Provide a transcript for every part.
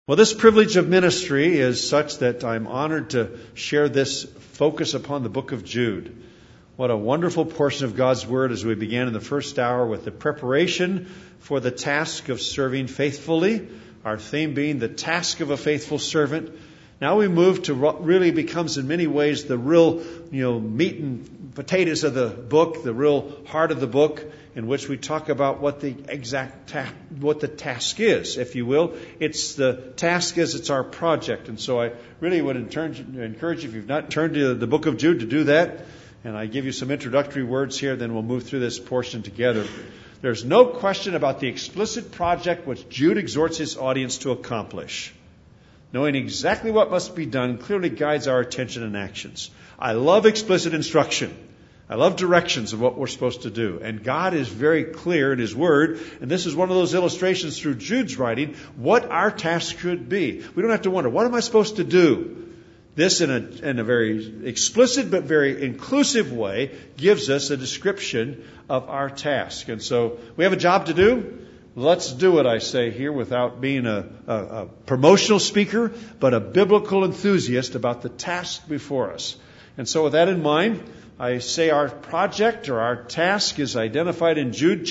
Well, this privilege of ministry is such that I'm honored to share this focus upon the book of Jude. What a wonderful portion of God's Word as we began in the first hour with the preparation for the task of serving faithfully, our theme being the task of a faithful servant. Now we move to what really becomes in many ways the real, meat and potatoes of the book, the real heart of the book, in which we talk about what the what the task is, if you will. It's the task is it's our project. And so I really would encourage you, if you've not turned to the book of Jude, to do that. And I give you some introductory words here, then we'll move through this portion together. There's no question about the explicit project which Jude exhorts his audience to accomplish. Knowing exactly what must be done clearly guides our attention and actions. I love explicit instruction. I love directions of what we're supposed to do. And God is very clear in His Word, and this is one of those illustrations through Jude's writing, what our task should be. We don't have to wonder, what am I supposed to do? This, in a very explicit but very inclusive way, gives us a description of our task. And so we have a job to do. Let's do it, I say here, without being a promotional speaker, but a biblical enthusiast about the task before us. And so with that in mind, I say our project or our task is identified in Jude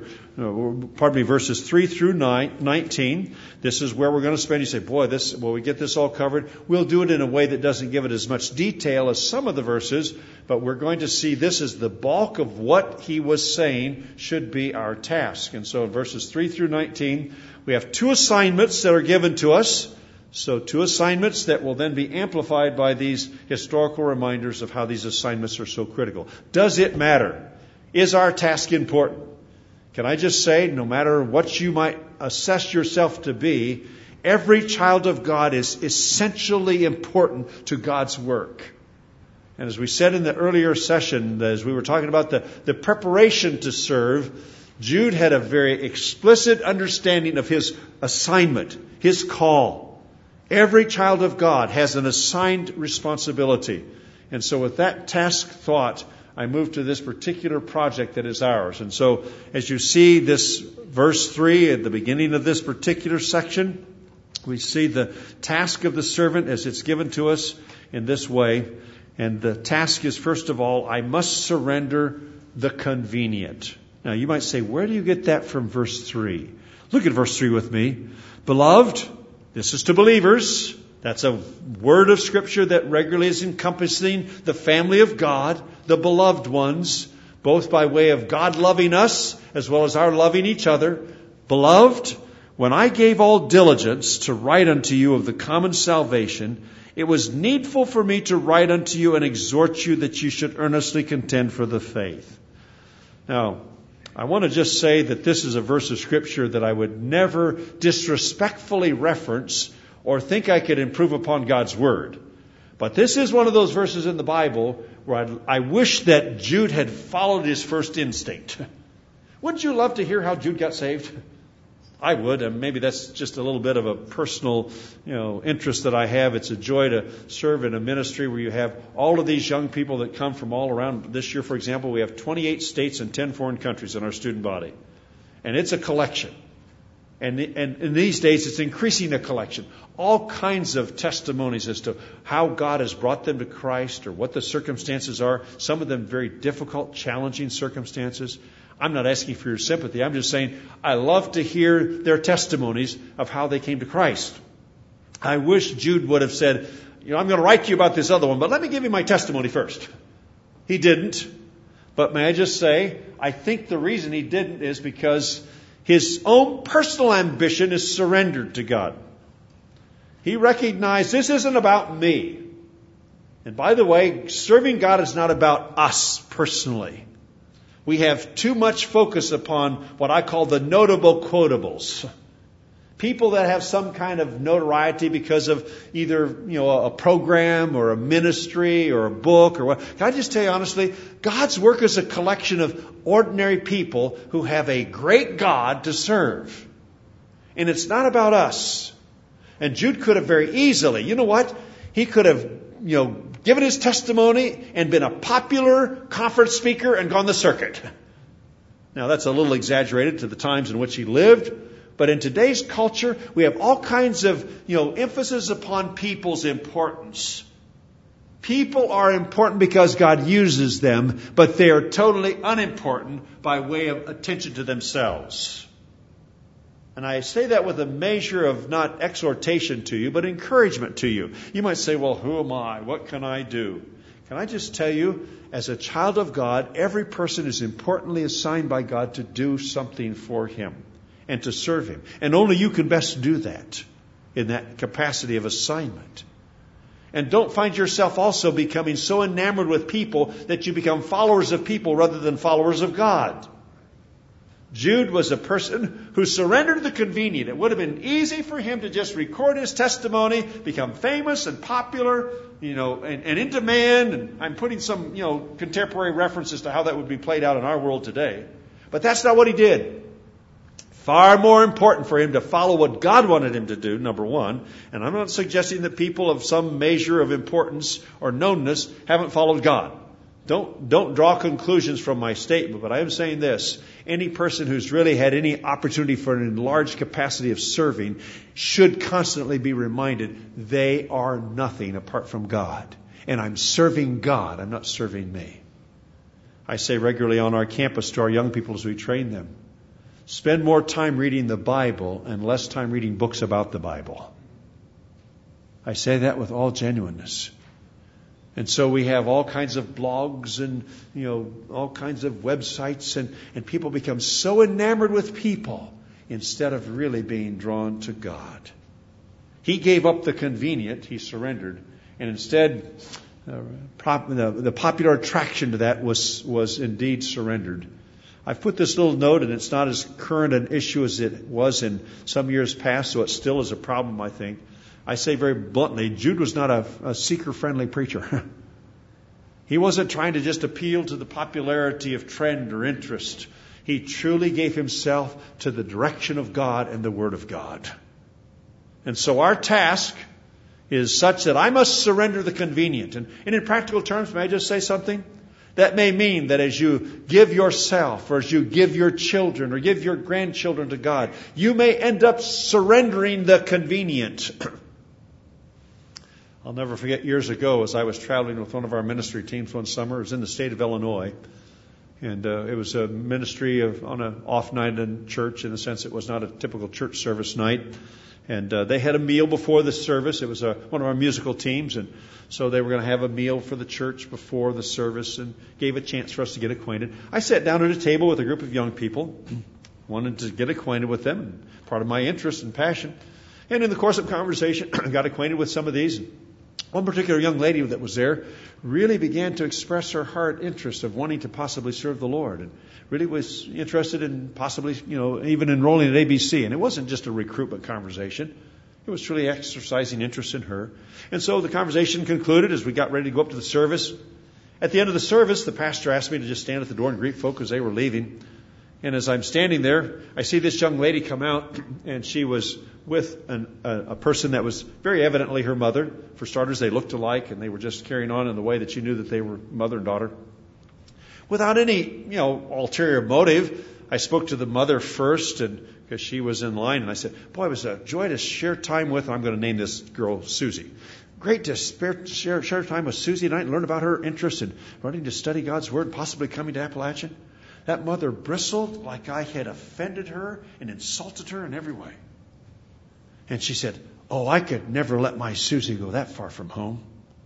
verses 3 through 19. This is where we're going to spend. You say, will we get this all covered? We'll do it in a way that doesn't give it as much detail as some of the verses, but we're going to see this as the bulk of what he was saying should be our task. And so in verses 3 through 19, we have two assignments that are given to us. So two assignments that will then be amplified by these historical reminders of how these assignments are so critical. Does it matter? Is our task important? Can I just say, no matter what you might assess yourself to be, every child of God is essentially important to God's work. And as we said in the earlier session, as we were talking about the preparation to serve, Jude had a very explicit understanding of his assignment, his call. Every child of God has an assigned responsibility. And so with that task thought, I move to this particular project that is ours. And so as you see this verse 3 at the beginning of this particular section, we see the task of the servant as it's given to us in this way. And the task is, first of all, I must surrender the convenient. Now you might say, where do you get that from verse 3? Look at verse 3 with me. Beloved, this is to believers. That's a word of Scripture that regularly is encompassing the family of God, the beloved ones, both by way of God loving us as well as our loving each other. Beloved, when I gave all diligence to write unto you of the common salvation, it was needful for me to write unto you and exhort you that you should earnestly contend for the faith. Now, I want to just say that this is a verse of Scripture that I would never disrespectfully reference or think I could improve upon God's Word. But this is one of those verses in the Bible where I wish that Jude had followed his first instinct. Wouldn't you love to hear how Jude got saved? I would, and maybe that's just a little bit of a personal, interest that I have. It's a joy to serve in a ministry where you have all of these young people that come from all around. This year, for example, we have 28 states and 10 foreign countries in our student body. And it's a collection. And in these days, it's increasing a collection. All kinds of testimonies as to how God has brought them to Christ or what the circumstances are. Some of them very difficult, challenging circumstances. I'm not asking for your sympathy. I'm just saying I love to hear their testimonies of how they came to Christ. I wish Jude would have said, I'm going to write to you about this other one, but let me give you my testimony first. He didn't. But may I just say, I think the reason he didn't is because his own personal ambition is surrendered to God. He recognized this isn't about me. And by the way, serving God is not about us personally. We have too much focus upon what I call the notable quotables. People that have some kind of notoriety because of either, a program or a ministry or a book or what. Can I just tell you honestly, God's work is a collection of ordinary people who have a great God to serve. And it's not about us. And Jude could have very easily, he could have, given his testimony and been a popular conference speaker and gone the circuit. Now that's a little exaggerated to the times in which he lived, But in today's culture, we have all kinds of, emphasis upon people's importance. People are important because God uses them, but they are totally unimportant by way of attention to themselves. And I say that with a measure of not exhortation to you, but encouragement to you. You might say, well, who am I? What can I do? Can I just tell you, as a child of God, every person is importantly assigned by God to do something for Him and to serve Him. And only you can best do that in that capacity of assignment. And don't find yourself also becoming so enamored with people that you become followers of people rather than followers of God. Jude was a person who surrendered the convenient. It would have been easy for him to just record his testimony, become famous and popular, and in demand. And I'm putting some, contemporary references to how that would be played out in our world today. But that's not what he did. Far more important for him to follow what God wanted him to do, number one. And I'm not suggesting that people of some measure of importance or knownness haven't followed God. Don't draw conclusions from my statement, but I am saying this. Any person who's really had any opportunity for an enlarged capacity of serving should constantly be reminded they are nothing apart from God. And I'm serving God. I'm not serving me. I say regularly on our campus to our young people as we train them, spend more time reading the Bible and less time reading books about the Bible. I say that with all genuineness. And so we have all kinds of blogs and, all kinds of websites, and people become so enamored with people instead of really being drawn to God. He gave up the convenient, he surrendered, and instead the popular attraction to that was indeed surrendered. I've put this little note, and it's not as current an issue as it was in some years past, so it still is a problem, I think. I say very bluntly, Jude was not a seeker-friendly preacher. He wasn't trying to just appeal to the popularity of trend or interest. He truly gave himself to the direction of God and the Word of God. And so our task is such that I must surrender the convenient. And in practical terms, may I just say something? That may mean that as you give yourself, or as you give your children, or give your grandchildren to God, you may end up surrendering the convenient. I'll never forget years ago as I was traveling with one of our ministry teams one summer. It was in the state of Illinois. And it was a ministry on an off night in church, in the sense it was not a typical church service night. And they had a meal before the service. It was one of our musical teams. And so they were going to have a meal for the church before the service and gave a chance for us to get acquainted. I sat down at a table with a group of young people, wanted to get acquainted with them, part of my interest and passion. And in the course of conversation, I got acquainted with some of these. One particular young lady that was there really began to express her heart interest of wanting to possibly serve the Lord, and really was interested in possibly, even enrolling at ABC. And it wasn't just a recruitment conversation. It was truly exercising interest in her. And so the conversation concluded as we got ready to go up to the service. At the end of the service, the pastor asked me to just stand at the door and greet folk as they were leaving. And as I'm standing there, I see this young lady come out, and she was with a person that was very evidently her mother. For starters, they looked alike, and they were just carrying on in the way that you knew that they were mother and daughter. Without any, ulterior motive, I spoke to the mother first, and because she was in line, and I said, boy, it was a joy to share time with, and I'm going to name this girl Susie. Great to share time with Susie tonight and learn about her interest in wanting to study God's Word, possibly coming to Appalachian. That mother bristled like I had offended her and insulted her in every way. And she said, oh, I could never let my Susie go that far from home.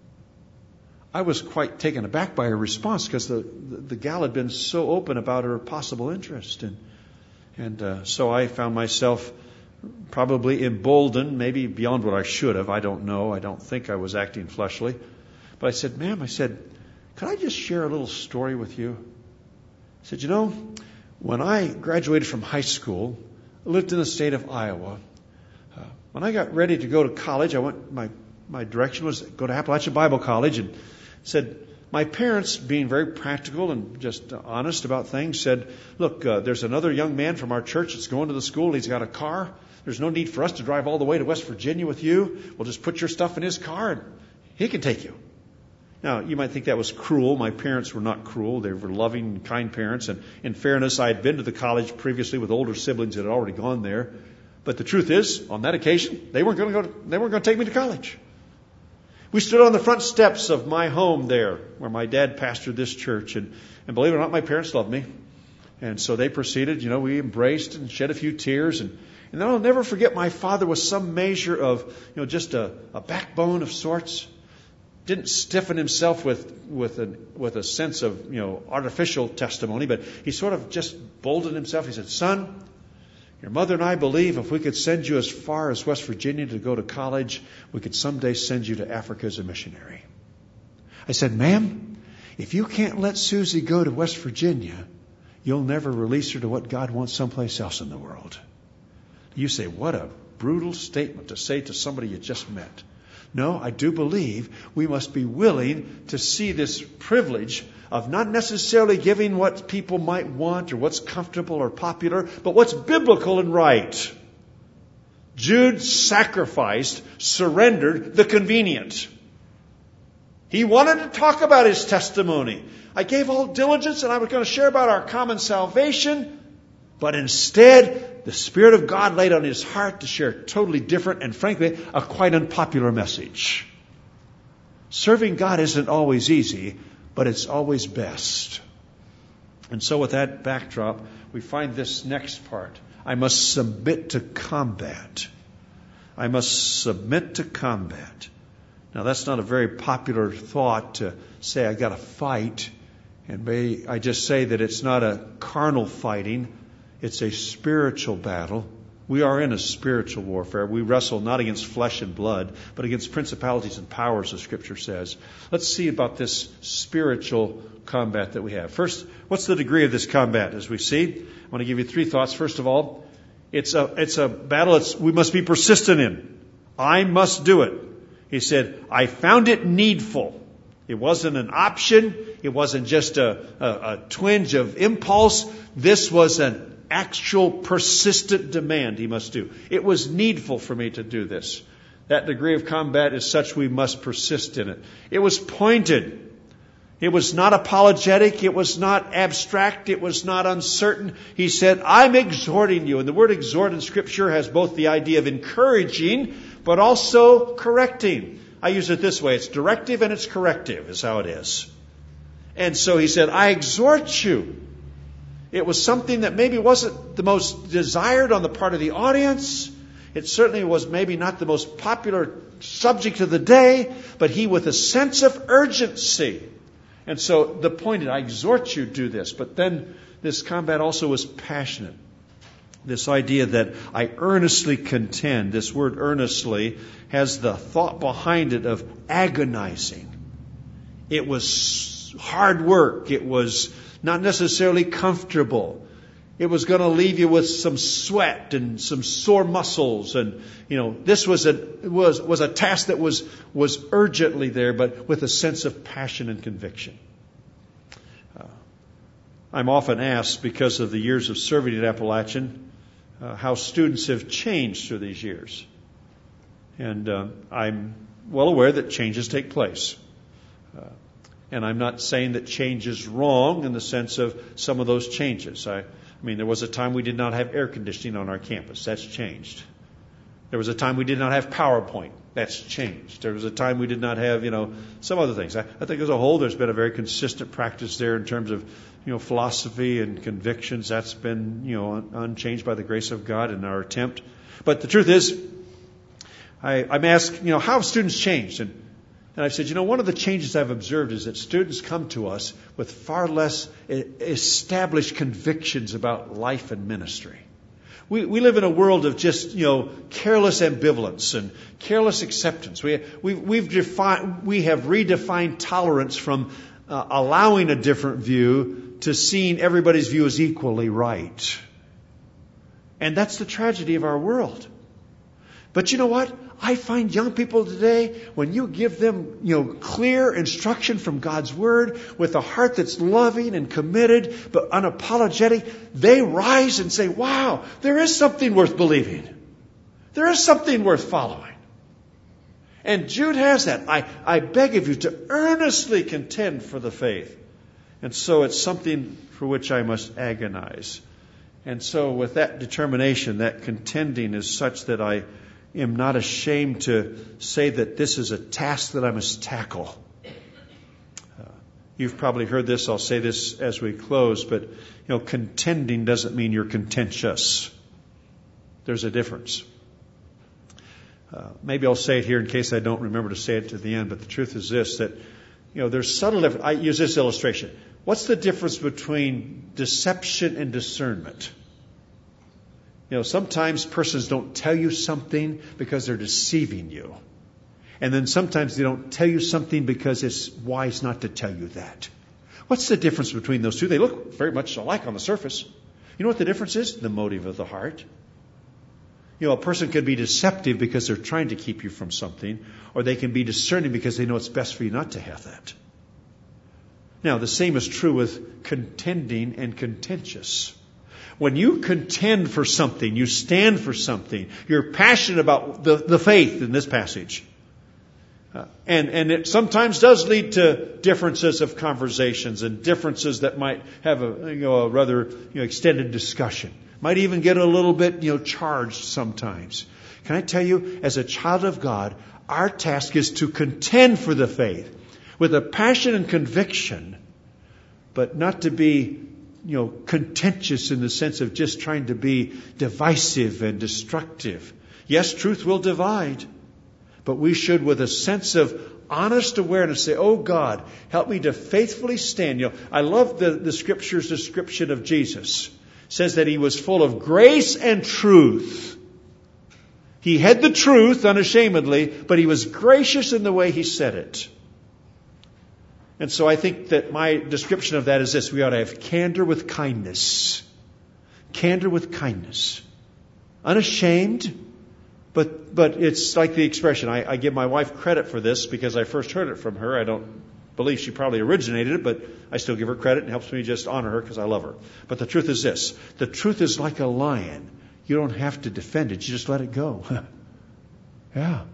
I was quite taken aback by her response, because the gal had been so open about her possible interest. And so I found myself probably emboldened, maybe beyond what I should have. I don't know. I don't think I was acting fleshly. But I said, ma'am, could I just share a little story with you? I said, when I graduated from high school, I lived in the state of Iowa. When I got ready to go to college, my direction was to go to Appalachian Bible College, and said, my parents, being very practical and just honest about things, said, look, there's another young man from our church that's going to the school. He's got a car. There's no need for us to drive all the way to West Virginia with you. We'll just put your stuff in his car, and he can take you. Now, you might think that was cruel. My parents were not cruel. They were loving and kind parents. And in fairness, I had been to the college previously with older siblings that had already gone there. But the truth is, on that occasion, they weren't going to take me to college. We stood on the front steps of my home there, where my dad pastored this church, and believe it or not, my parents loved me. And so they proceeded, we embraced and shed a few tears, and then I'll never forget my father was some measure of, just a backbone of sorts. Didn't stiffen himself with a sense of, artificial testimony, but he sort of just boldened himself. He said, "Son, your mother and I believe if we could send you as far as West Virginia to go to college, we could someday send you to Africa as a missionary." I said, "Ma'am, if you can't let Susie go to West Virginia, you'll never release her to what God wants someplace else in the world." You say, what a brutal statement to say to somebody you just met. No, I do believe we must be willing to see this privilege of not necessarily giving what people might want or what's comfortable or popular, but what's biblical and right. Jude sacrificed, surrendered the convenient. He wanted to talk about his testimony. I gave all diligence and I was going to share about our common salvation, but instead, the Spirit of God laid on his heart to share a totally different and frankly, a quite unpopular message. Serving God isn't always easy, but it's always best. And so with that backdrop, we find this next part. I must submit to combat. I must submit to combat. Now that's not a very popular thought to say I got to fight. And may I just say that it's not a carnal fighting. It's a spiritual battle. We are in a spiritual warfare. We wrestle not against flesh and blood, but against principalities and powers, the Scripture says. Let's see about this spiritual combat that we have. First, what's the degree of this combat? As we see, I want to give you three thoughts. First of all, it's a battle we must be persistent in. I must do it. He said, I found it needful. It wasn't an option. It wasn't just a twinge of impulse. This was an actual persistent demand he must do. It was needful for me to do this. That degree of combat is such we must persist in it. It was pointed. It was not apologetic. It was not abstract. It was not uncertain. He said, I'm exhorting you. And the word exhort in Scripture has both the idea of encouraging, but also correcting. I use it this way. It's directive and it's corrective is how it is. And so he said, I exhort you. It was something that maybe wasn't the most desired on the part of the audience. It certainly was maybe not the most popular subject of the day, but he with a sense of urgency. And so the point is, I exhort you to do this. But then this combat also was passionate. This idea that I earnestly contend, this word earnestly has the thought behind it of agonizing. It was hard work. It was not necessarily comfortable. It was going to leave you with some sweat and some sore muscles. And, this was a task that was urgently there, but with a sense of passion and conviction. I'm often asked, because of the years of serving at Appalachian, how students have changed through these years. And I'm well aware that changes take place. And I'm not saying that change is wrong in the sense of some of those changes. I mean, there was a time we did not have air conditioning on our campus. That's changed. There was a time we did not have PowerPoint. That's changed. There was a time we did not have, some other things. I think as a whole, there's been a very consistent practice there in terms of, philosophy and convictions. That's been, unchanged by the grace of God in our attempt. But the truth is, I'm asked, how have students changed? And I've said, one of the changes I've observed is that students come to us with far less established convictions about life and ministry. We live in a world of just, careless ambivalence and careless acceptance. We have redefined tolerance from allowing a different view to seeing everybody's view as equally right. And that's the tragedy of our world. But you know what? I find young people today, when you give them, clear instruction from God's Word with a heart that's loving and committed but unapologetic, they rise and say, wow, there is something worth believing. There is something worth following. And Jude has that. I beg of you to earnestly contend for the faith. And so it's something for which I must agonize. And so with that determination, that contending is such that I am not ashamed to say that this is a task that I must tackle. You've probably heard this. I'll say this as we close, but contending doesn't mean you're contentious. There's a difference. Maybe I'll say it here in case I don't remember to say it to the end, but the truth is this, that there's subtle. I use this illustration. What's the difference between deception and discernment? Sometimes persons don't tell you something because they're deceiving you. And then sometimes they don't tell you something because it's wise not to tell you that. What's the difference between those two? They look very much alike on the surface. You know what the difference is? The motive of the heart. A person could be deceptive because they're trying to keep you from something, or they can be discerning because they know it's best for you not to have that. Now, the same is true with contending and contentious. When you contend for something, you stand for something, you're passionate about the faith in this passage. And it sometimes does lead to differences of conversations and differences that might have a rather extended discussion. Might even get a little bit charged sometimes. Can I tell you, as a child of God, our task is to contend for the faith with a passion and conviction, but not to be contentious in the sense of just trying to be divisive and destructive. Yes, truth will divide. But we should, with a sense of honest awareness, say, oh God, help me to faithfully stand. I love the Scripture's description of Jesus. It says that He was full of grace and truth. He had the truth unashamedly, but He was gracious in the way He said it. And so I think that my description of that is this. We ought to have candor with kindness. Candor with kindness. Unashamed. But it's like the expression. I give my wife credit for this because I first heard it from her. I don't believe she probably originated it, but I still give her credit. It helps me just honor her because I love her. But the truth is this. The truth is like a lion. You don't have to defend it. You just let it go. Yeah.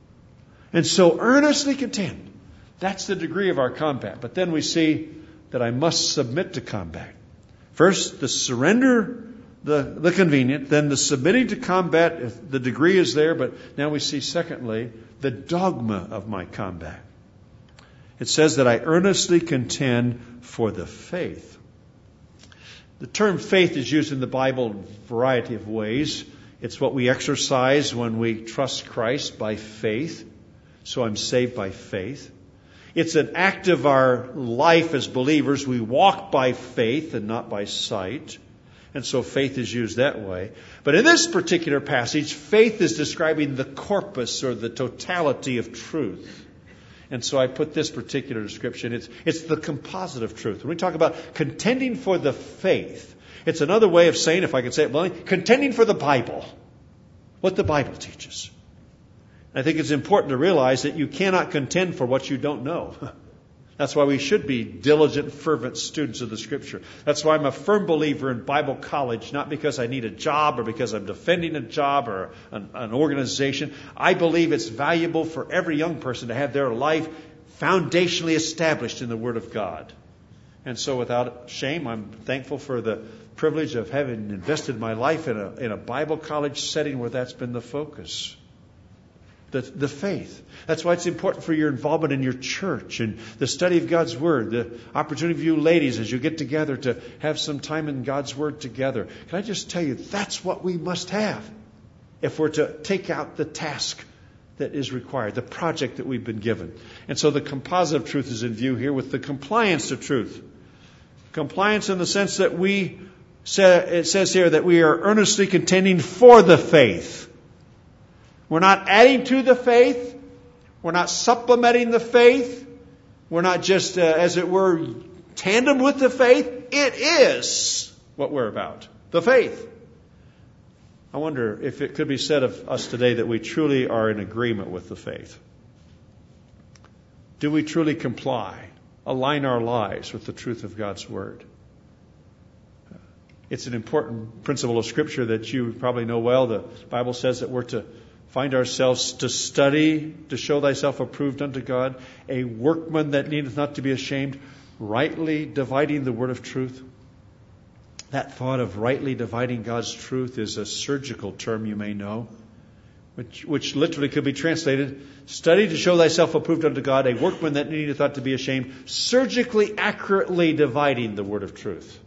And so earnestly contend. That's the degree of our combat. But then we see that I must submit to combat. First, the surrender, the convenient, then the submitting to combat, if the degree is there, but now we see, secondly, the dogma of my combat. It says that I earnestly contend for the faith. The term faith is used in the Bible in a variety of ways. It's what we exercise when we trust Christ by faith. So I'm saved by faith. It's an act of our life as believers. We walk by faith and not by sight. And so faith is used that way. But in this particular passage, faith is describing the corpus or the totality of truth. And so I put this particular description. It's the composite of truth. When we talk about contending for the faith, it's another way of saying, if I can say it bluntly, contending for the Bible. What the Bible teaches. I think it's important to realize that you cannot contend for what you don't know. That's why we should be diligent, fervent students of the Scripture. That's why I'm a firm believer in Bible college, not because I need a job or because I'm defending a job or an organization. I believe it's valuable for every young person to have their life foundationally established in the Word of God. And so without shame, I'm thankful for the privilege of having invested my life in a Bible college setting where that's been the focus. The faith. That's why it's important for your involvement in your church and the study of God's Word. The opportunity for you ladies as you get together to have some time in God's Word together. Can I just tell you, that's what we must have if we're to take out the task that is required, the project that we've been given. And so the composite of truth is in view here with the compliance to truth. Compliance in the sense that it says here that we are earnestly contending for the faith. We're not adding to the faith. We're not supplementing the faith. We're not just, as it were, tandem with the faith. It is what we're about, the faith. I wonder if it could be said of us today that we truly are in agreement with the faith. Do we truly comply, align our lives with the truth of God's Word? It's an important principle of Scripture that you probably know well. The Bible says that we're to find ourselves to study, to show thyself approved unto God, a workman that needeth not to be ashamed, rightly dividing the word of truth. That thought of rightly dividing God's truth is a surgical term you may know, which literally could be translated, study to show thyself approved unto God, a workman that needeth not to be ashamed, surgically accurately dividing the word of truth.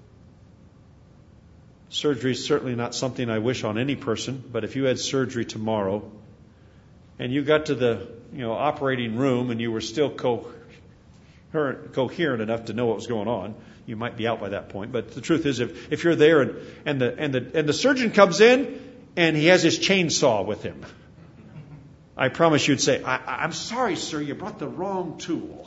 Surgery is certainly not something I wish on any person, but if you had surgery tomorrow and you got to the operating room and you were still coherent enough to know what was going on, you might be out by that point. But the truth is, if you're there and the surgeon comes in and he has his chainsaw with him, I promise you'd say, I'm sorry, sir, you brought the wrong tool.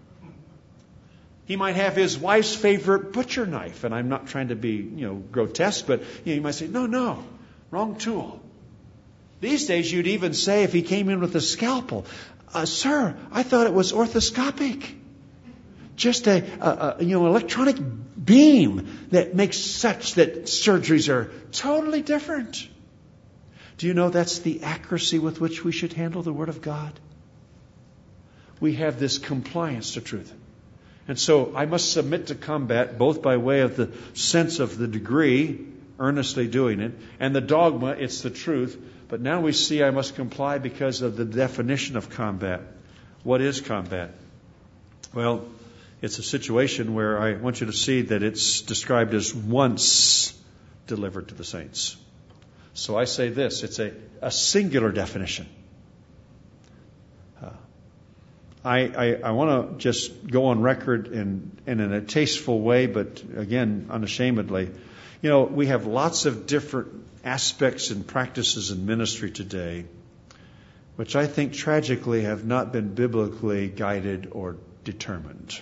He might have his wife's favorite butcher knife, and I'm not trying to be, grotesque, but you might say, no, wrong tool. These days, you'd even say, if he came in with a scalpel, sir, I thought it was orthoscopic. Just a electronic beam that makes such that surgeries are totally different. Do you know that's the accuracy with which we should handle the Word of God? We have this compliance to truth. And so I must submit to combat both by way of the sense of the degree, earnestly doing it, and the dogma, it's the truth. But now we see I must comply because of the definition of combat. What is combat? Well, it's a situation where I want you to see that it's described as once delivered to the saints. So I say this, it's a singular definition. I want to just go on record in a tasteful way, but again, unashamedly. We have lots of different aspects and practices in ministry today, which I think tragically have not been biblically guided or determined.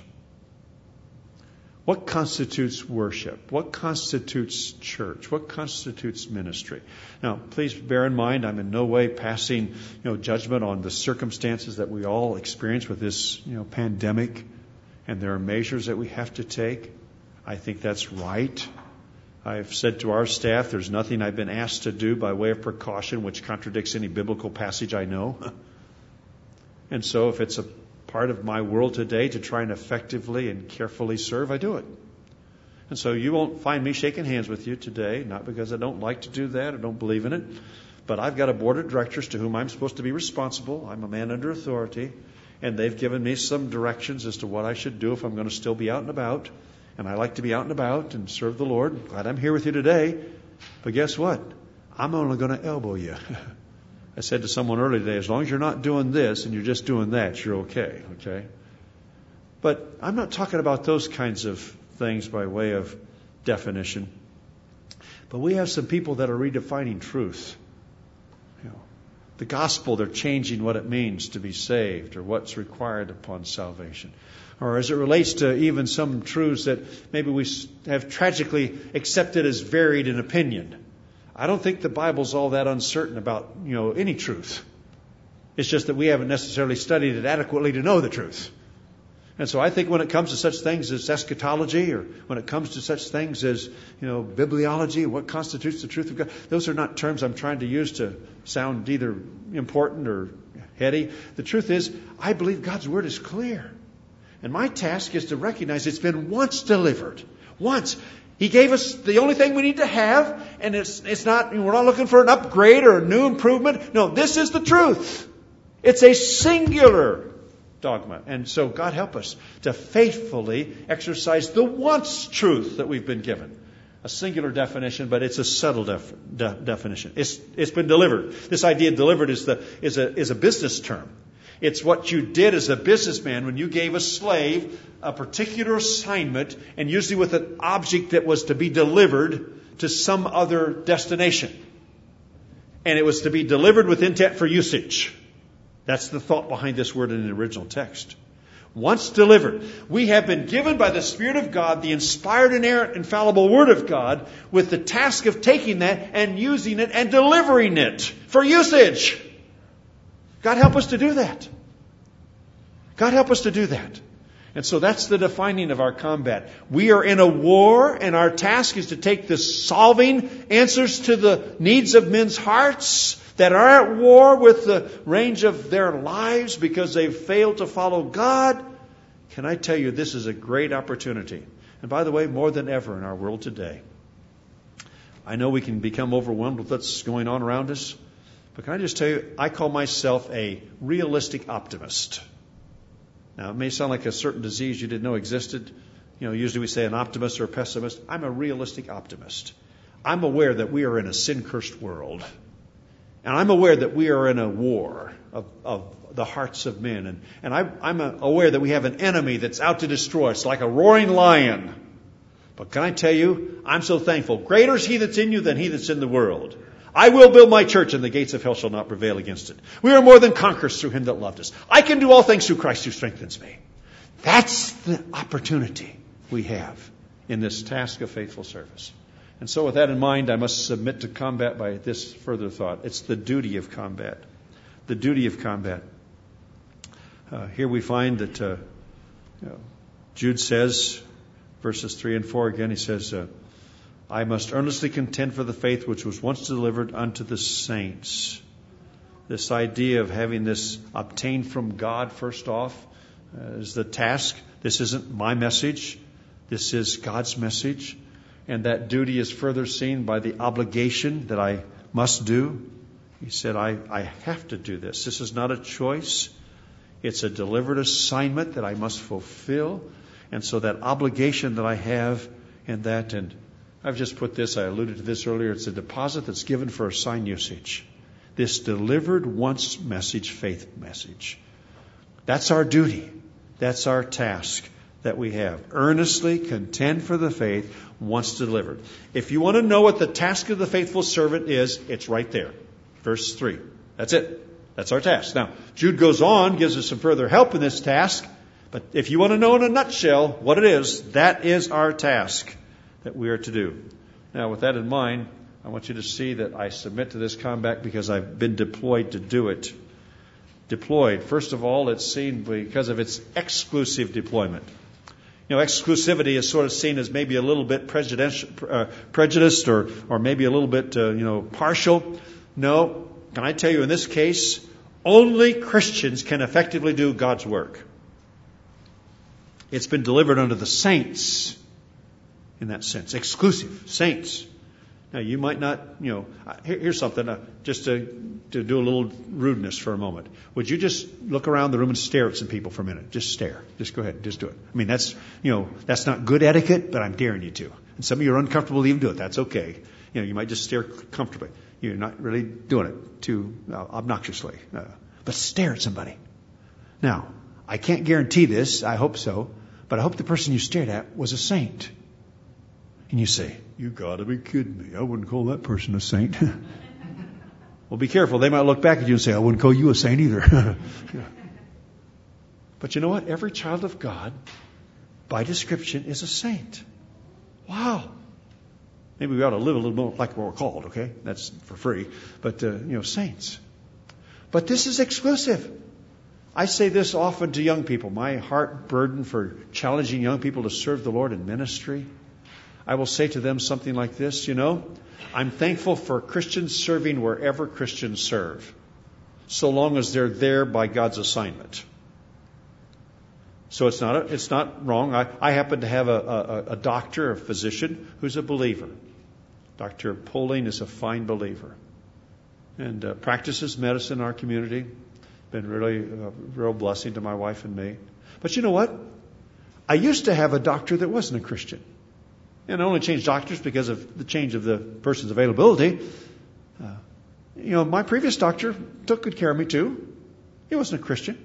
What constitutes worship? What constitutes church? What constitutes ministry? Now, please bear in mind, I'm in no way passing, judgment on the circumstances that we all experience with this, pandemic, and there are measures that we have to take. I think that's right. I've said to our staff, there's nothing I've been asked to do by way of precaution which contradicts any biblical passage I know. And so if it's a part of my world today to try and effectively and carefully serve, I do it. And so you won't find me shaking hands with you today, not because I don't like to do that or don't believe in it, but I've got a board of directors to whom I'm supposed to be responsible. I'm a man under authority, and they've given me some directions as to what I should do if I'm going to still be out and about. And I like to be out and about and serve the Lord. Glad I'm here with you today. But guess what? I'm only going to elbow you. I said to someone earlier today, as long as you're not doing this and you're just doing that, you're okay. Okay? But I'm not talking about those kinds of things by way of definition. But we have some people that are redefining truth. The gospel, they're changing what it means to be saved or what's required upon salvation. Or as it relates to even some truths that maybe we have tragically accepted as varied in opinion. I don't think the Bible's all that uncertain about, any truth. It's just that we haven't necessarily studied it adequately to know the truth. And so I think when it comes to such things as eschatology, or when it comes to such things as, bibliology, what constitutes the truth of God, those are not terms I'm trying to use to sound either important or heady. The truth is, I believe God's Word is clear. And my task is to recognize it's been once delivered. Once. He gave us the only thing we need to have, and it's not, we're not looking for an upgrade or a new improvement. No, this is the truth. It's a singular dogma. And so God help us to faithfully exercise the once truth that we've been given. A singular definition, but it's a subtle definition. It's been delivered. This idea delivered is a business term. It's what you did as a businessman when you gave a slave a particular assignment, and usually with an object that was to be delivered to some other destination. And it was to be delivered with intent for usage. That's the thought behind this word in the original text. Once delivered, we have been given by the Spirit of God, the inspired, inerrant, infallible Word of God, with the task of taking that and using it and delivering it for usage. God help us to do that. God help us to do that. And so that's the defining of our combat. We are in a war, and our task is to take the solving answers to the needs of men's hearts that are at war with the range of their lives because they've failed to follow God. Can I tell you, this is a great opportunity. And by the way, more than ever in our world today. I know we can become overwhelmed with what's going on around us. But can I just tell you, I call myself a realistic optimist. Now, it may sound like a certain disease you didn't know existed. Usually we say an optimist or a pessimist. I'm a realistic optimist. I'm aware that we are in a sin-cursed world. And I'm aware that we are in a war of the hearts of men. And I'm aware that we have an enemy that's out to destroy us like a roaring lion. But can I tell you, I'm so thankful. Greater is he that's in you than he that's in the world. I will build my church, and the gates of hell shall not prevail against it. We are more than conquerors through him that loved us. I can do all things through Christ who strengthens me. That's the opportunity we have in this task of faithful service. And so with that in mind, I must submit to combat by this further thought. It's the duty of combat. The duty of combat. Here we find that Jude says, verses 3 and 4 again, he says, I must earnestly contend for the faith which was once delivered unto the saints. This idea of having this obtained from God first off is the task. This isn't my message. This is God's message. And that duty is further seen by the obligation that I must do. He said, I have to do this. This is not a choice. It's a delivered assignment that I must fulfill. And so that obligation that I have in that, and I've just put this, I alluded to this earlier, it's a deposit that's given for assigned usage. This delivered once message, faith message. That's our duty. That's our task that we have. Earnestly contend for the faith once delivered. If you want to know what the task of the faithful servant is, it's right there. Verse 3. That's it. That's our task. Now, Jude goes on, gives us some further help in this task. But if you want to know in a nutshell what it is, that is our task that we are to do. Now, with that in mind, I want you to see that I submit to this combat because I've been deployed to do it. Deployed. First of all, it's seen because of its exclusive deployment. Exclusivity is sort of seen as maybe a little bit prejudiced or maybe a little bit, partial. No. Can I tell you, in this case, only Christians can effectively do God's work. It's been delivered unto the saints in that sense. Exclusive. Saints. Now, you might not, here's something, just to do a little rudeness for a moment. Would you just look around the room and stare at some people for a minute? Just stare. Just go ahead. Just do it. I mean, that's not good etiquette, but I'm daring you to. And some of you are uncomfortable to even do it. That's okay. You might just stare comfortably. You're not really doing it too obnoxiously. But stare at somebody. Now, I can't guarantee this. I hope so. But I hope the person you stared at was a saint. And you say, you got to be kidding me. I wouldn't call that person a saint. Well, be careful. They might look back at you and say, I wouldn't call you a saint either. But you know what? Every child of God, by description, is a saint. Wow. Maybe we ought to live a little more like what we're called, okay? That's for free. But, saints. But this is exclusive. I say this often to young people. My heart burden for challenging young people to serve the Lord in ministry. I will say to them something like this, I'm thankful for Christians serving wherever Christians serve, so long as they're there by God's assignment. So it's not wrong. I happen to have a doctor, a physician, who's a believer. Dr. Poling is a fine believer and practices medicine in our community. Been really a real blessing to my wife and me. But you know what? I used to have a doctor that wasn't a Christian. And I only changed doctors because of the change of the person's availability. My previous doctor took good care of me too. He wasn't a Christian.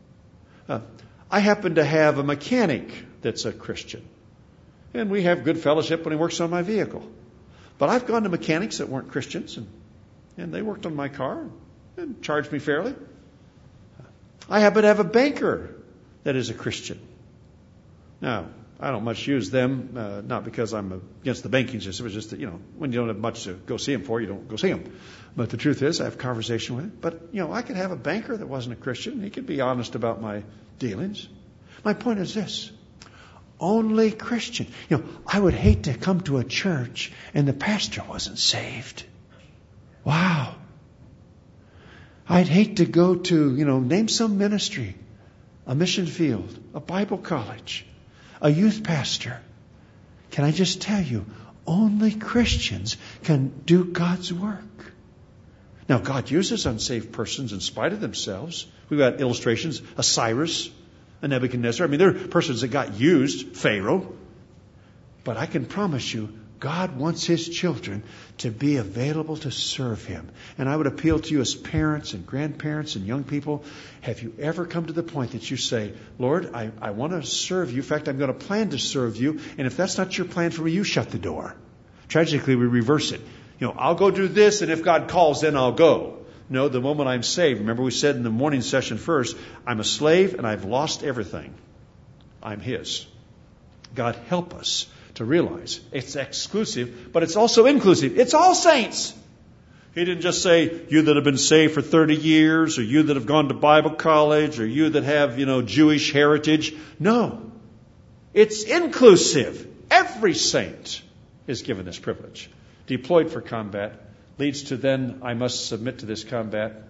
I happen to have a mechanic that's a Christian. And we have good fellowship when he works on my vehicle. But I've gone to mechanics that weren't Christians, and they worked on my car and charged me fairly. I happen to have a banker that is a Christian. Now, I don't much use them, not because I'm against the banking system. It's just that, when you don't have much to go see them for, you don't go see them. But the truth is, I have conversation with him. But, I could have a banker that wasn't a Christian. He could be honest about my dealings. My point is this. Only Christian. I would hate to come to a church and the pastor wasn't saved. Wow. I'd hate to go to, name some ministry, a mission field, a Bible college, a youth pastor. Can I just tell you, only Christians can do God's work. Now, God uses unsaved persons in spite of themselves. We've got illustrations, a Cyrus, a Nebuchadnezzar. I mean, there are persons that got used, Pharaoh. But I can promise you, God wants His children to be available to serve Him. And I would appeal to you as parents and grandparents and young people, have you ever come to the point that you say, Lord, I want to serve you. In fact, I'm going to plan to serve you. And if that's not your plan for me, you shut the door. Tragically, we reverse it. I'll go do this, and if God calls, then I'll go. No, the moment I'm saved, remember we said in the morning session first, I'm a slave and I've lost everything. I'm His. God help us to realize it's exclusive, but it's also inclusive. It's all saints. He didn't just say, you that have been saved for 30 years, or you that have gone to Bible college, or you that have, Jewish heritage. No. It's inclusive. Every saint is given this privilege. Deployed for combat leads to then, I must submit to this combat.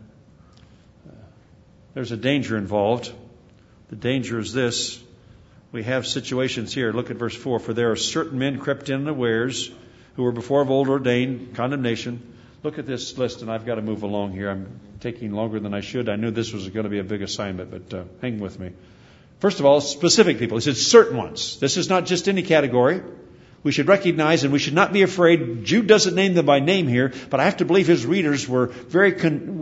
There's a danger involved. The danger is this. We have situations here. Look at verse 4. For there are certain men crept in unawares, who were before of old ordained condemnation. Look at this list, and I've got to move along here. I'm taking longer than I should. I knew this was going to be a big assignment, but hang with me. First of all, specific people. He said certain ones. This is not just any category. We should recognize, and we should not be afraid. Jude doesn't name them by name here, but I have to believe his readers were very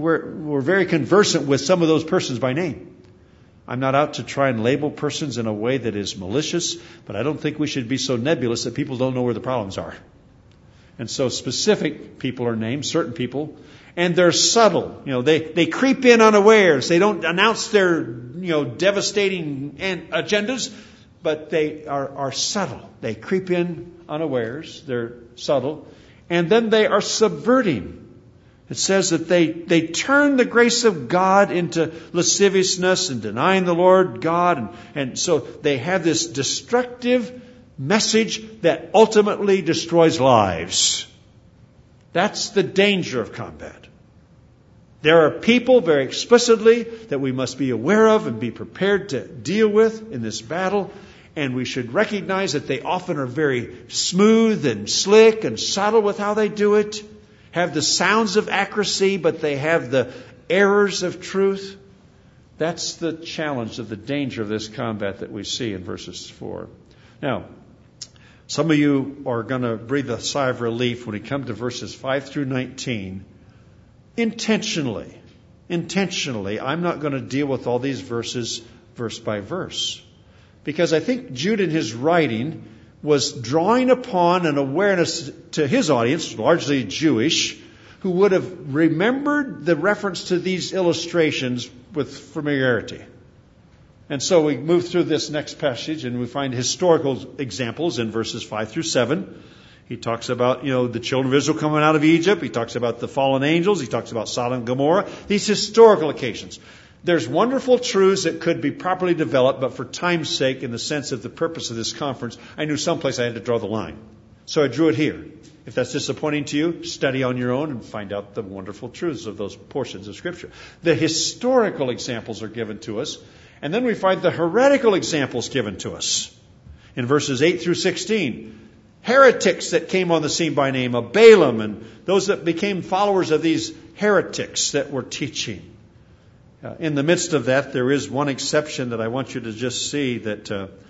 conversant with some of those persons by name. I'm not out to try and label persons in a way that is malicious, but I don't think we should be so nebulous that people don't know where the problems are. And so specific people are named, certain people, and they're subtle. They creep in unawares. They don't announce their, devastating agendas, but they are subtle. They creep in unawares. They're subtle. And then they are subverting. It says that they turn the grace of God into lasciviousness and denying the Lord God. And so they have this destructive message that ultimately destroys lives. That's the danger of combat. There are people very explicitly that we must be aware of and be prepared to deal with in this battle. And we should recognize that they often are very smooth and slick and subtle with how they do it. Have the sounds of accuracy, but they have the errors of truth. That's the challenge of the danger of this combat that we see in verses 4. Now, some of you are going to breathe a sigh of relief when we come to verses 5 through 19. Intentionally, I'm not going to deal with all these verses verse by verse. Because I think Jude in his writing was drawing upon an awareness to his audience, largely Jewish, who would have remembered the reference to these illustrations with familiarity. And so we move through this next passage and we find historical examples in verses 5 through 7. He talks about, the children of Israel coming out of Egypt. He talks about the fallen angels. He talks about Sodom and Gomorrah. These historical occasions. There's wonderful truths that could be properly developed, but for time's sake, in the sense of the purpose of this conference, I knew someplace I had to draw the line. So I drew it here. If that's disappointing to you, study on your own and find out the wonderful truths of those portions of Scripture. The historical examples are given to us, and then we find the heretical examples given to us. In verses 8 through 16, heretics that came on the scene by name of Balaam and those that became followers of these heretics that were teaching. In the midst of that, there is one exception that I want you to just see that,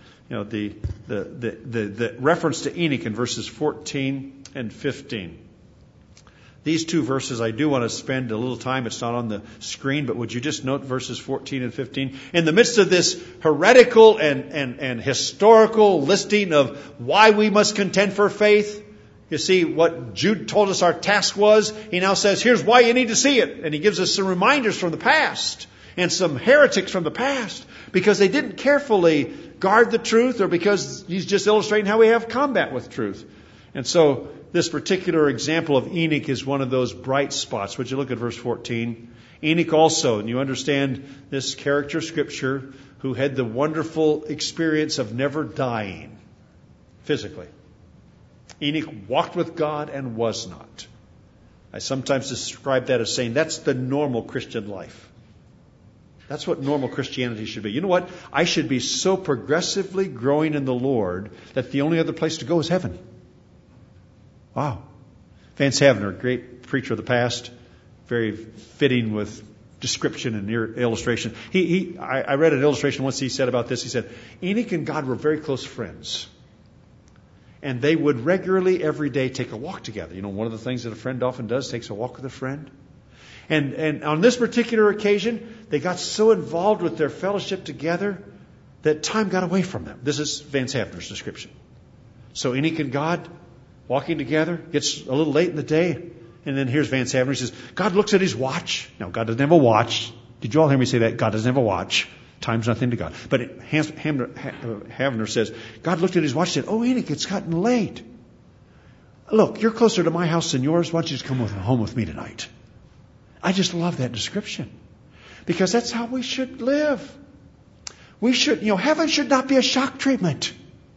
the reference to Enoch in verses 14 and 15. These two verses, I do want to spend a little time. It's not on the screen, but would you just note verses 14 and 15? In the midst of this heretical and historical listing of why we must contend for faith, you see what Jude told us our task was. He now says, here's why you need to see it. And he gives us some reminders from the past and some heretics from the past because they didn't carefully guard the truth or because he's just illustrating how we have combat with truth. And so this particular example of Enoch is one of those bright spots. Would you look at verse 14? Enoch also, and you understand this character of Scripture, who had the wonderful experience of never dying physically. Enoch walked with God and was not. I sometimes describe that as saying that's the normal Christian life. That's what normal Christianity should be. You know what? I should be so progressively growing in the Lord that the only other place to go is heaven. Wow. Vance Havner, great preacher of the past, very fitting with description and illustration. I read an illustration once he said about this. He said, Enoch and God were very close friends. And they would regularly, every day, take a walk together. You know, one of the things that a friend often does, takes a walk with a friend. And on this particular occasion, they got so involved with their fellowship together that time got away from them. This is Vance Havner's description. So Enoch and God walking together, gets a little late in the day, and then here's Vance Havner. He says, God looks at his watch. Now, God doesn't have a watch. Did you all hear me say that? God doesn't have a watch. Time's nothing to God. But Havner says, God looked at his watch and said, oh, Enoch, it's gotten late. Look, you're closer to my house than yours. Why don't you just come home with me tonight? I just love that description. Because that's how we should live. We should, heaven should not be a shock treatment.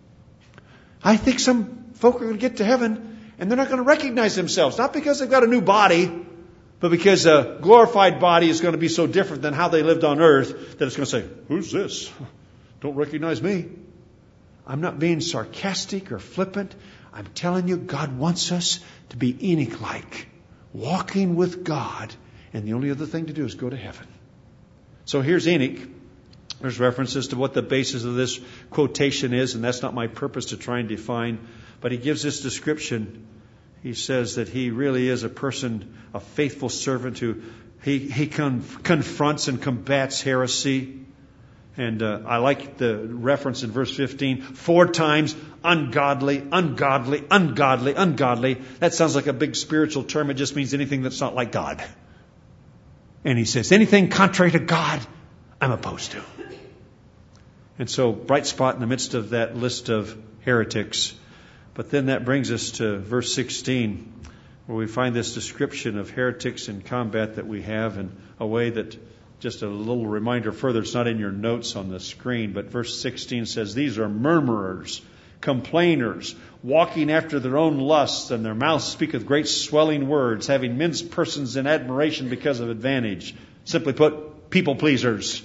I think some folk are going to get to heaven and they're not going to recognize themselves. Not because they've got a new body, but because a glorified body is going to be so different than how they lived on earth that it's going to say, who's this? Don't recognize me. I'm not being sarcastic or flippant. I'm telling you, God wants us to be Enoch-like, walking with God, and the only other thing to do is go to heaven. So here's Enoch. There's references to what the basis of this quotation is, and that's not my purpose to try and define. But he gives this description. He says that he really is a person, a faithful servant who he confronts and combats heresy. And I like the reference in verse 15. 4 times, ungodly, ungodly, ungodly, ungodly. That sounds like a big spiritual term. It just means anything that's not like God. And he says, anything contrary to God, I'm opposed to. And so, bright spot in the midst of that list of heretics. But then that brings us to verse 16, where we find this description of heretics in combat that we have in a way that, just a little reminder further, it's not in your notes on the screen, but verse 16 says, these are murmurers, complainers, walking after their own lusts, and their mouths speaketh great swelling words, having men's persons in admiration because of advantage. Simply put, people pleasers.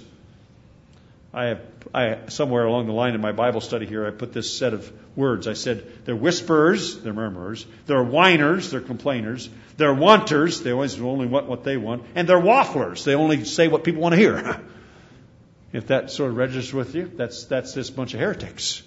I somewhere along the line in my Bible study here, I put this set of words. I said, they're whisperers, they're murmurers. They're whiners, they're complainers. They're wanters, they always only want what they want. And they're wafflers, they only say what people want to hear. If that sort of registers with you, that's this bunch of heretics.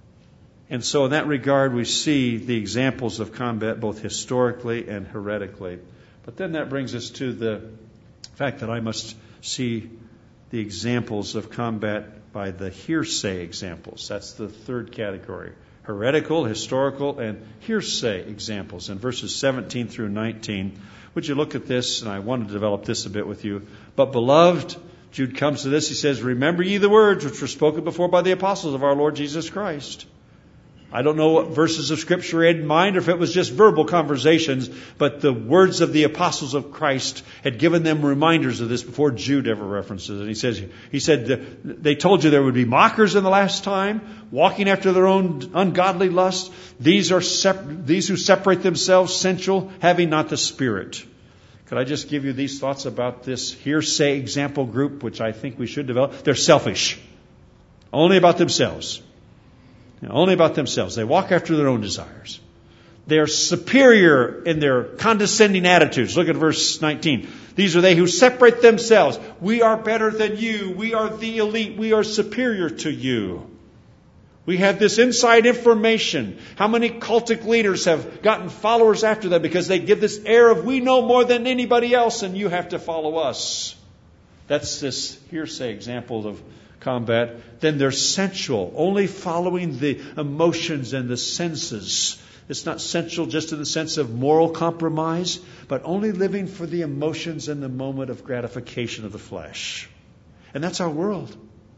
And so in that regard, we see the examples of combat both historically and heretically. But then that brings us to the fact that I must see the examples of combat by the hearsay examples. That's the third category. Heretical, historical, and hearsay examples. In verses 17 through 19, would you look at this? And I want to develop this a bit with you. But beloved, Jude comes to this. He says, remember ye the words which were spoken before by the apostles of our Lord Jesus Christ. I don't know what verses of Scripture he had in mind or if it was just verbal conversations, but the words of the apostles of Christ had given them reminders of this before Jude ever references it. He said, they told you there would be mockers in the last time, walking after their own ungodly lust. These who separate themselves sensual, having not the Spirit. Could I just give you these thoughts about this hearsay example group, which I think we should develop? They're selfish. Only about themselves. Only about themselves. They walk after their own desires. They are superior in their condescending attitudes. Look at verse 19. These are they who separate themselves. We are better than you. We are the elite. We are superior to you. We have this inside information. How many cultic leaders have gotten followers after them because they give this air of we know more than anybody else and you have to follow us. That's this hearsay example of combat. Then they're sensual, only following the emotions and the senses. It's not sensual just in the sense of moral compromise, but only living for the emotions and the moment of gratification of the flesh. And that's our world.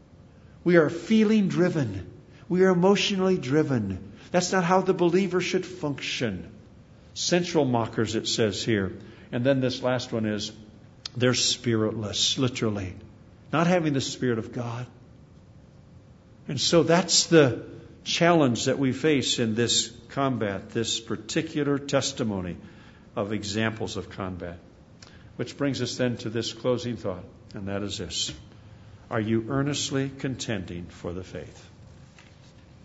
We are feeling driven. We are emotionally driven. That's not how the believer should function. Sensual mockers, it says here. And then this last one is, they're spiritless, literally. Not having the Spirit of God. And so that's the challenge that we face in this combat, this particular testimony of examples of combat. Which brings us then to this closing thought, and that is this. Are you earnestly contending for the faith?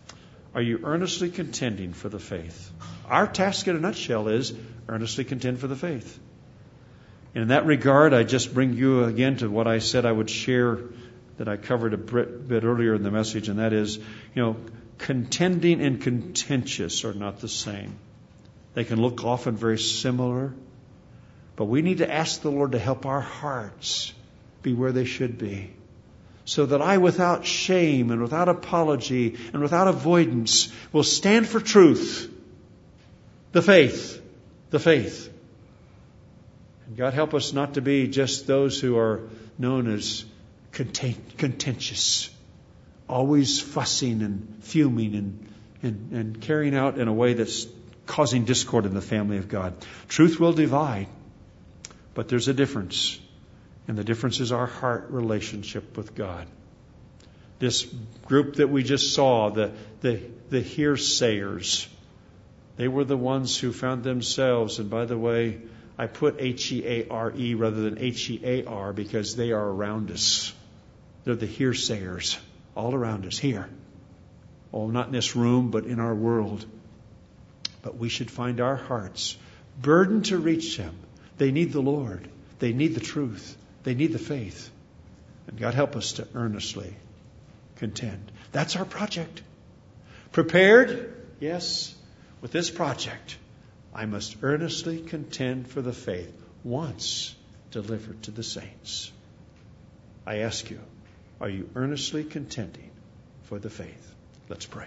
Are you earnestly contending for the faith? Our task in a nutshell is earnestly contend for the faith. And in that regard, I just bring you again to what I said I would share that I covered a bit earlier in the message, and that is, contending and contentious are not the same. They can look often very similar, but we need to ask the Lord to help our hearts be where they should be, so that I, without shame and without apology and without avoidance, will stand for truth, the faith, the faith. And God help us not to be just those who are known as contentious, always fussing and fuming and carrying out in a way that's causing discord in the family of God. Truth will divide, but there's a difference. And the difference is our heart relationship with God. This group that we just saw, the hearsayers, they were the ones who found themselves, and by the way, I put H-E-A-R-E rather than H-E-A-R because they are around us. They're the hearsayers all around us here. Oh, not in this room, but in our world. But we should find our hearts burdened to reach them. They need the Lord. They need the truth. They need the faith. And God help us to earnestly contend. That's our project. Prepared? Yes. With this project, I must earnestly contend for the faith once delivered to the saints. I ask you, are you earnestly contending for the faith? Let's pray.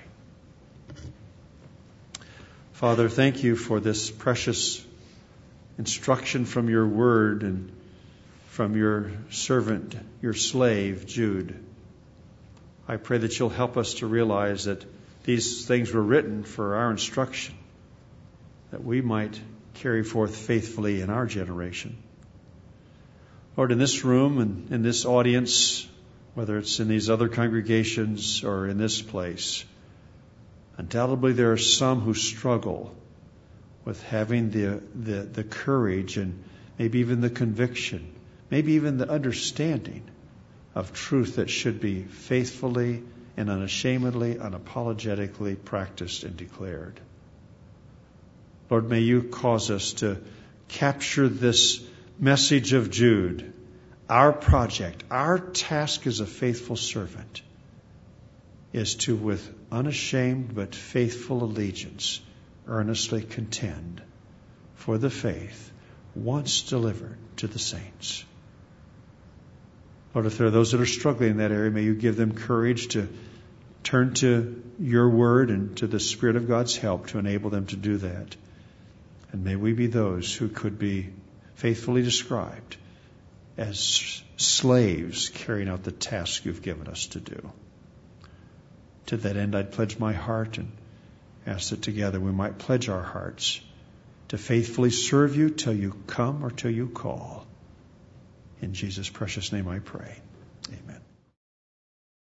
Father, thank you for this precious instruction from your word and from your servant, your slave, Jude. I pray that you'll help us to realize that these things were written for our instruction, that we might carry forth faithfully in our generation. Lord, in this room and in this audience, whether it's in these other congregations or in this place, undoubtedly there are some who struggle with having the courage and maybe even the conviction, maybe even the understanding of truth that should be faithfully and unashamedly, unapologetically practiced and declared. Lord, may you cause us to capture this message of Jude. Our project, our task as a faithful servant is to, with unashamed but faithful allegiance, earnestly contend for the faith once delivered to the saints. Lord, if there are those that are struggling in that area, may you give them courage to turn to your word and to the Spirit of God's help to enable them to do that. And may we be those who could be faithfully described as slaves carrying out the task you've given us to do. To that end, I'd pledge my heart and ask that together we might pledge our hearts to faithfully serve you till you come or till you call. In Jesus' precious name I pray.